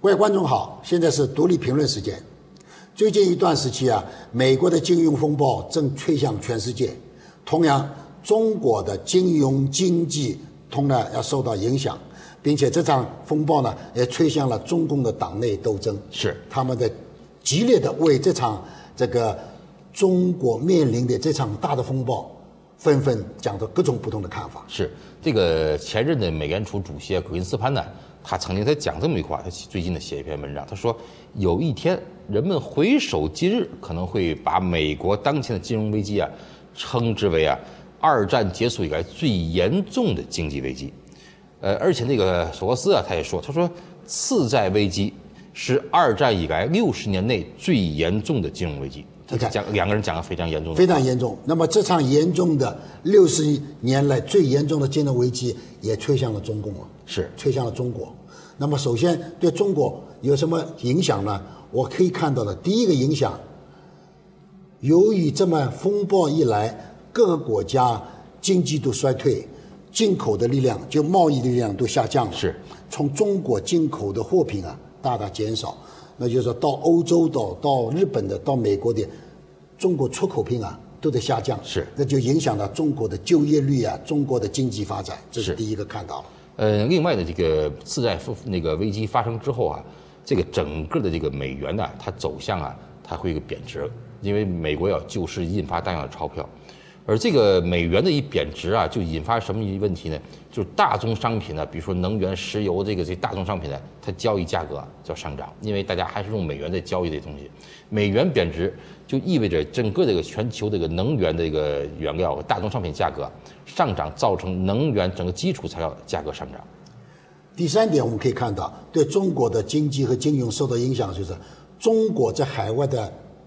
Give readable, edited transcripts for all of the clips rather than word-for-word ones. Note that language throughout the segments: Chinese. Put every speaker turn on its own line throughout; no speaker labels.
各位观众好，现在是独立评论时间。最近一段时期啊，美国的金融风暴正吹向全世界，同样，中国的金融经济同样要受到影响，并且这场风暴呢，也吹向了中共的党内斗争，
是
他们的激烈的为这个中国面临的这场大的风暴，纷纷讲出各种不同的看法。
是这个前任的美联储主席葛根斯潘呢，他曾经在讲这么一句话，他最近呢写一篇文章，他说有一天人们回首今日，可能会把美国当前的金融危机啊，称之为二战结束以来最严重的经济危机。而且那个索罗斯他也说，他说次贷危机是二战以来60年内最严重的金融危机。两个人讲得非常严重，
非常严重。那么这场严重的60年来最严重的金融危机也吹向了中共了，
是
吹向了中国。那么首先对中国有什么影响呢？我可以看到的第一个影响，由于这么风暴一来，各个国家经济都衰退，进口的力量就贸易的力量都下降了，
是
从中国进口的货品大大减少。那就是说到欧洲到日本的到美国的中国出口品都在下降，
是，
那就影响到中国的就业率中国的经济发展，这是第一个看到了。
另外呢，这个次贷那个危机发生之后这个整个的这个美元呢，它走向它会贬值，因为美国要救市印发大量的钞票，而这个美元的一贬值就引发什么问题呢？就是大宗商品呢，比如说能源、石油这大宗商品呢，它交易价格要上涨，因为大家还是用美元在交易这东西。美元贬值就意味着整个这个全球这个能源的这个原料和大宗商品价格上涨，造成能源整个基础材料价格上涨。
第三点，我们可以看到对中国的经济和金融受到影响，就是中国在海外的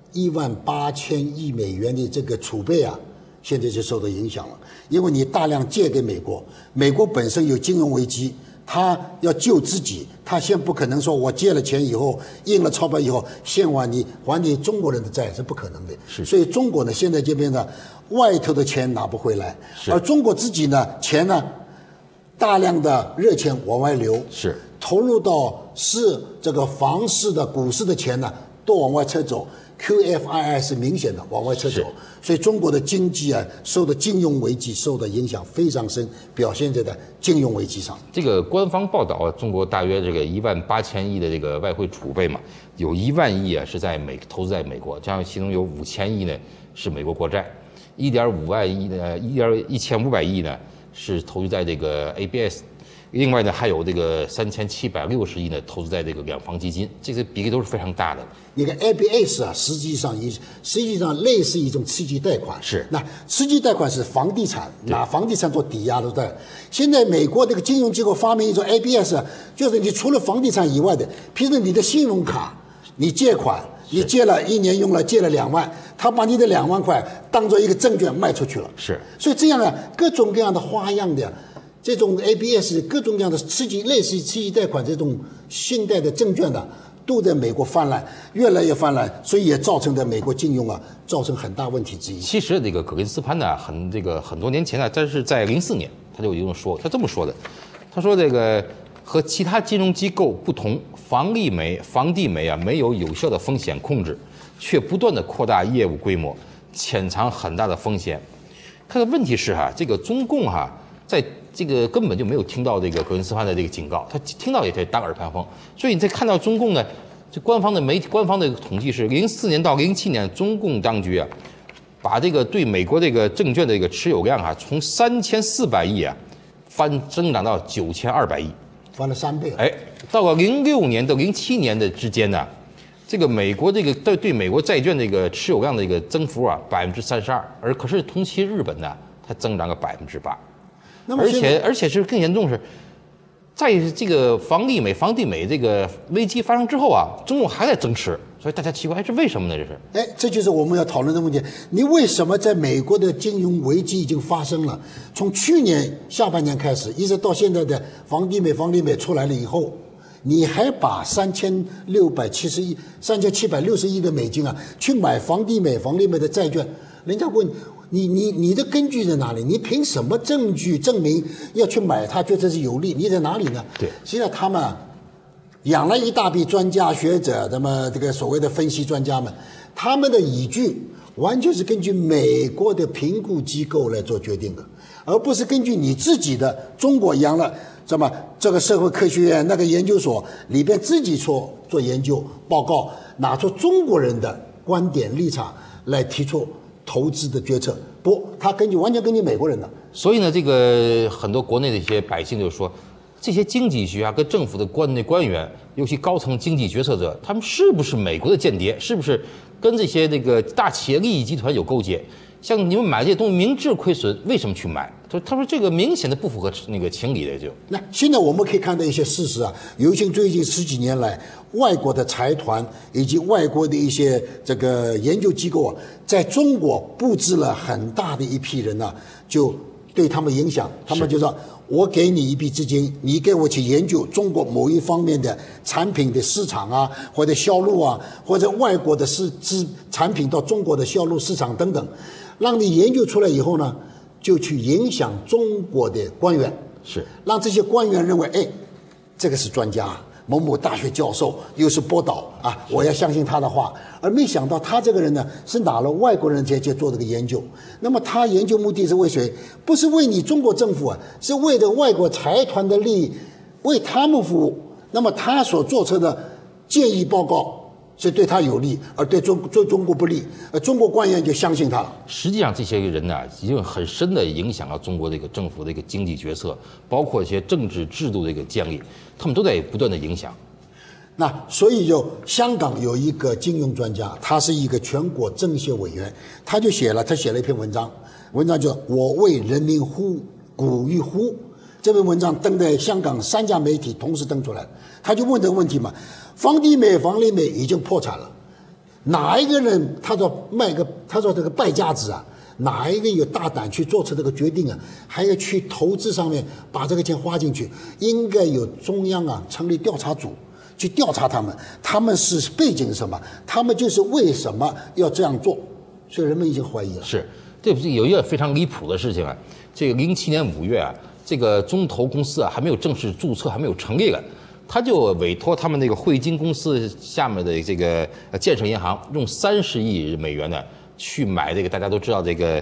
18000亿美元的这个储备现在就受到影响了，因为你大量借给美国，美国本身有金融危机，他要救自己，他先不可能说我借了钱以后，印了钞票以后，先还你中国人的债，是不可能的。所以中国呢，现在这边外头的钱拿不回来，而中国自己呢，钱呢，大量的热钱往外流，
是
投入到这个房市的股市的钱呢，都往外撤走。QFII 是明显的往外撤走，所以中国的经济受到金融危机受的影响非常深，表现在的金融危机上。
这个官方报道中国大约这个18000亿的这个外汇储备嘛，有1万亿是投资在美国，这样其中有5000亿呢是美国国债，1.5万亿呢，1500亿呢是投资在这个 ABS。另外呢，还有这个3760亿呢，投资在这个两房基金，这些比例都是非常大的。
一个 ABS 实际上类似一种刺激贷款。
是，
那刺激贷款是房地产，拿房地产做抵押的贷。现在美国这个金融机构发明一种 ABS，就是你除了房地产以外的，譬如你的信用卡，你借款，你借了1年用了，借了2万，他把你的2万块当做一个证券卖出去了。
是，
所以这样各种各样的花样的。这种 ABS 各种各样的类似刺激贷款这种信贷的证券都在美国泛滥，越来越泛滥，所以也造成的美国金融造成很大问题之一。
其实这个葛根斯潘呢，很多年前但是在04年他就有说，他这么说的，他说这个和其他金融机构不同，房地美没有有效的风险控制，却不断的扩大业务规模，潜藏很大的风险。他的问题是这个中共在这个根本就没有听到这个葛根斯潘的这个警告，他听到也可以当耳旁风。所以你再看到中共呢，这官方的统计是04年到07年，中共当局把这个对美国这个证券的这个持有量从3400亿增长到9200亿，
翻了3倍了。
到了06年到07年的之间呢，这个美国这个对美国债券这个持有量的这个增幅32%，可是同期日本呢，它增长了8%。而且是更严重是，在这个房地美这个危机发生之后中共还在增持，所以大家奇怪，这为什么呢？
这就是我们要讨论的问题。你为什么在美国的金融危机已经发生了？从去年下半年开始，一直到现在的房地美出来了以后，你还把3760亿的美金去买房地美的债券，人家问你的根据在哪里？你凭什么证据证明要去买它，觉得这是有利？你在哪里呢？
对，
现在他们养了一大批专家学者，那么这个所谓的分析专家们，他们的依据完全是根据美国的评估机构来做决定的，而不是根据你自己的中国养了什么这个社会科学院那个研究所里边自己做研究报告，拿出中国人的观点立场来提出投资的决策。不，他完全根据美国人的。
所以呢，这个很多国内的一些百姓就说，这些经济学家跟政府的官员，尤其高层经济决策者，他们是不是美国的间谍？是不是跟这些大企业利益集团有勾结？像你们买这些东西明知亏损，为什么去买？他说这个明显的不符合情理的就。
那现在我们可以看到一些事实啊，尤其最近10几年来，外国的财团以及外国的一些这个研究机构啊，在中国布置了很大的一批人呢，就对他们影响，他们就说，我给你一笔资金，你给我去研究中国某一方面的产品的市场啊，或者销路啊，或者外国的产品到中国的销路市场等等，让你研究出来以后呢，就去影响中国的官员，
是
让这些官员认为，哎，这个是专家，某某大学教授，又是播导啊，我要相信他的话。而没想到他这个人呢，是拿了外国人去做这个研究。那么他研究目的是为谁？不是为你中国政府啊，是为了外国财团的利益，为他们服务。那么他所做出的建议报告是对他有利，而对中国不利，中国官员就相信他了。
实际上，这些人呢，已经很深的影响了中国这个政府的一个经济决策，包括一些政治制度的一个建立，他们都在不断的影响。
那所以香港有一个金融专家，他是一个全国政协委员，他写了一篇文章叫《我为人民鼓与呼》。这篇文章登在香港3家媒体同时登出来，他就问这个问题嘛：房利美已经破产了，哪一个人他说这个败家子啊？哪一个有大胆去做出这个决定啊？还要去投资上面把这个钱花进去？应该有中央啊成立调查组去调查他们是背景是什么？他们就是为什么要这样做？所以人们已经怀疑了。
是，这有一个非常离谱的事情啊！这个07年5月啊，这个中投公司啊还没有正式注册，还没有成立了，他就委托他们那个汇金公司下面的这个建设银行，用30亿美元呢去买这个大家都知道这个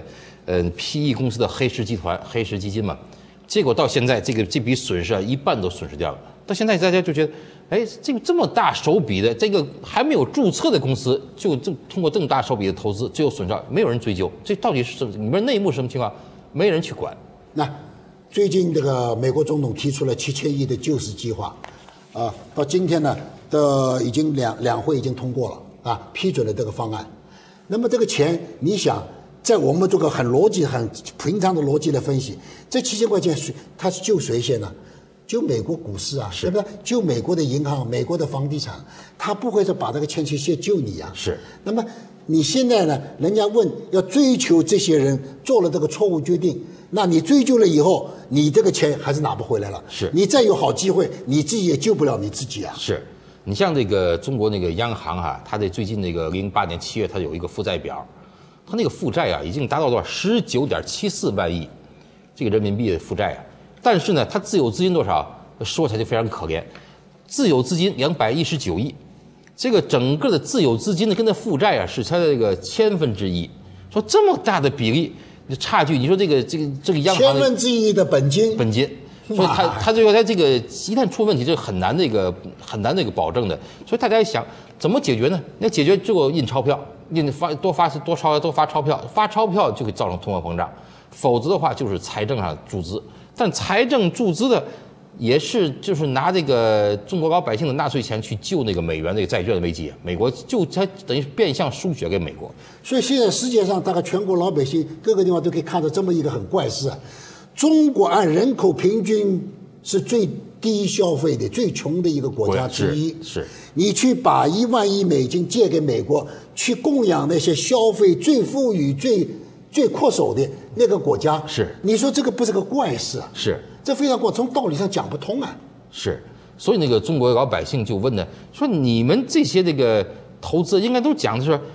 PE 公司的黑石集团、黑石基金嘛。结果到现在这笔损失啊，一半都损失掉了。到现在大家就觉得，哎，这么大手笔的这个还没有注册的公司，就通过这么大手笔的投资，最后损失，没有人追究，这到底是里面内幕什么情况？没人去管。
那最近这个美国总统提出了7000亿的救市计划，到今天呢，已经两会已经通过了啊，批准了这个方案。那么这个钱，你想，在我们这个很平常的逻辑来分析，这7000块钱它是救谁先呢？就美国股市啊，对不对？就美国的银行、美国的房地产，他不会说把这个钱去先救你啊。
是。
那么你现在呢？人家问要追求这些人做了这个错误决定，那你追究了以后，你这个钱还是拿不回来了。
是。
你再有好机会，你自己也救不了你自己啊。
是。你像这个中国那个央行啊，它的最近那个08年7月，它有一个负债表，它那个负债啊已经达到多少？19.74万亿，这个人民币的负债啊。但是呢，它自有资金多少？说起来就非常可怜，自有资金219亿，这个整个的自有资金呢，跟它负债啊是它的这个1/1000。说这么大的比例差距，你说这个央行
1/1000的本金，
所以它最后它这个一旦出问题，这很难那个保证的。所以大家想怎么解决呢？那解决就印钞票，多发钞票，发钞票就会造成通货膨胀，否则的话就是财政上注资。但财政注资的就是拿这个中国老百姓的纳税钱去救那个美元这个债券的危机，美国它等于变相输血给美国。
所以现在世界上大概全国老百姓各个地方都可以看到这么一个很怪事啊，中国按人口平均是最低消费的、最穷的一个国家之一。
是
你去把1万亿美金借给美国，去供养那些消费最富裕、最阔手的那个国家，
是
你说这个不是个怪事啊？
是，
这非常怪，从道理上讲不通啊。
是，所以那个中国老百姓就问呢，说你们这些这个投资应该都讲的是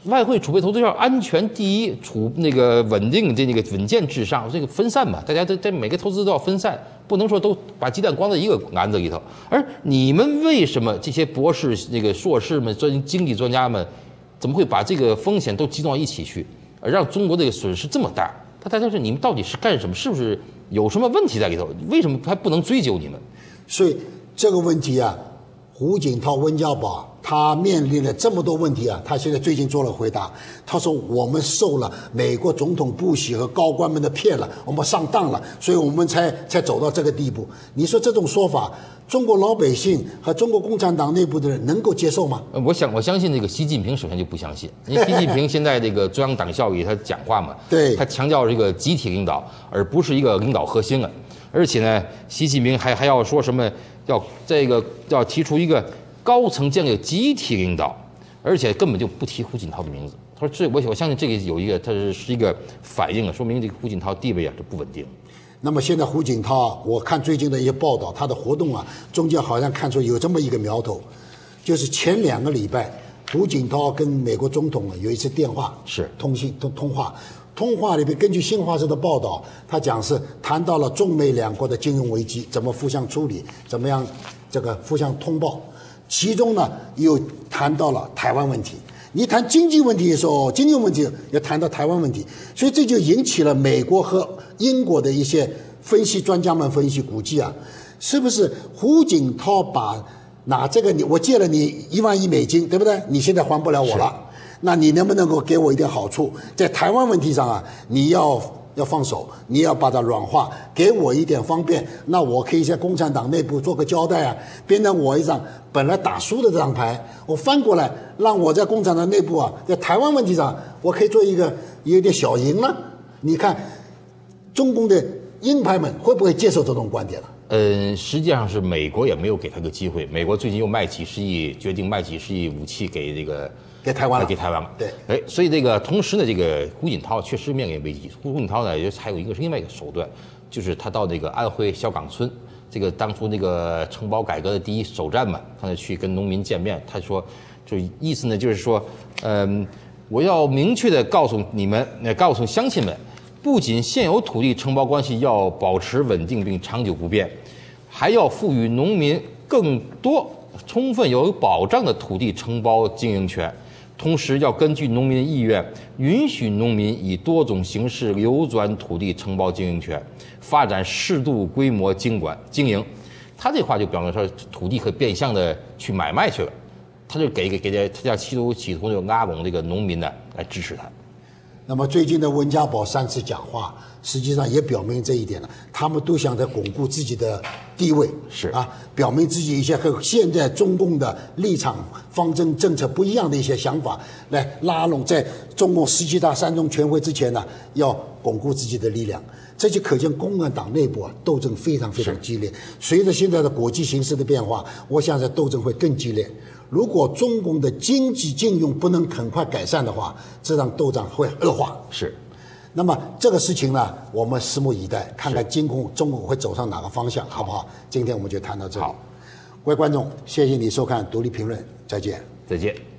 外汇储备投资要安全第一，那个稳定那个稳健至上，这个分散嘛，大家在每个投资都要分散，不能说都把鸡蛋光在一个篮子里头。而你们为什么这些博士、那个硕士们、经济专家们，怎么会把这个风险都集中到一起去，而让中国这个损失这么大？大家说你们到底是干什么？是不是有什么问题在里头？为什么还不能追究你们？
所以这个问题啊，胡锦涛、温家宝他面临了这么多问题啊，他现在最近做了回答，他说我们受了美国总统布希和高官们的骗了，我们上当了，所以我们才走到这个地步。你说这种说法，中国老百姓和中国共产党内部的人能够接受吗？
我相信这个习近平首先就不相信，因为习近平现在这个中央党校里他讲话嘛，
对，
他强调这个集体领导，而不是一个领导核心啊。而且呢，习近平还要说什么要提出一个高层建立集体领导，而且根本就不提胡锦涛的名字。他说我相信这个有一个，它是一个反应啊，说明这个胡锦涛地位啊是不稳定。
那么现在胡锦涛，我看最近的一些报道，他的活动啊，中间好像看出有这么一个苗头，就是前2个礼拜，胡锦涛跟美国总统有一次电话，
是
通话。通话里面，根据新华社的报道，他讲是谈到了中美两国的金融危机怎么互相处理，怎么样这个互相通报，其中呢又谈到了台湾问题。你谈经济问题的时候，经济问题要谈到台湾问题，所以这就引起了美国和英国的一些分析专家们分析估计啊，是不是胡锦涛拿这个我借了你1万亿美金，对不对？你现在还不了我了。那你能不能够给我一点好处？在台湾问题上啊，你要放手，你要把它软化，给我一点方便，那我可以在共产党内部做个交代啊，变成我一张本来打输的这张牌，我翻过来，让我在共产党内部啊，在台湾问题上，我可以做一个有点小赢了。你看，中共的鹰派们会不会接受这种观点呢？
实际上是美国也没有给他个机会。美国最近又决定卖几十亿武器给台湾了。对，所以同时呢，这个胡锦涛确实面临危机。胡锦涛呢，还有另外一个手段，就是他到安徽小岗村，当初承包改革的第一首战嘛，他去跟农民见面，他说，就意思呢就是说，我要明确的告诉你们，告诉乡亲们，不仅现有土地承包关系要保持稳定并长久不变，还要赋予农民更多充分有保障的土地承包经营权。同时要根据农民的意愿，允许农民以多种形式流转土地承包经营权，发展适度规模经营。他这话就表明说，土地可变相的去买卖去了。他就他要企图就拉拢农民呢来支持他。
那么最近的温家宝3次讲话，实际上也表明这一点了。他们都想在巩固自己的地位，
是
啊，表明自己一些和现在中共的立场、方针、政策不一样的一些想法，来拉拢在中共17大3中全会之前呢，要巩固自己的力量。这就可见共产党内部啊斗争非常非常激烈。随着现在的国际形势的变化，我想这斗争会更激烈。如果中共的经济禁用不能很快改善的话，这场斗争会恶化。
是，
那么这个事情呢，我们拭目以待，看看中共会走上哪个方向，好不好？今天我们就谈到这里。
好，
各位观众，谢谢你收看《独立评论》，再见。
再见。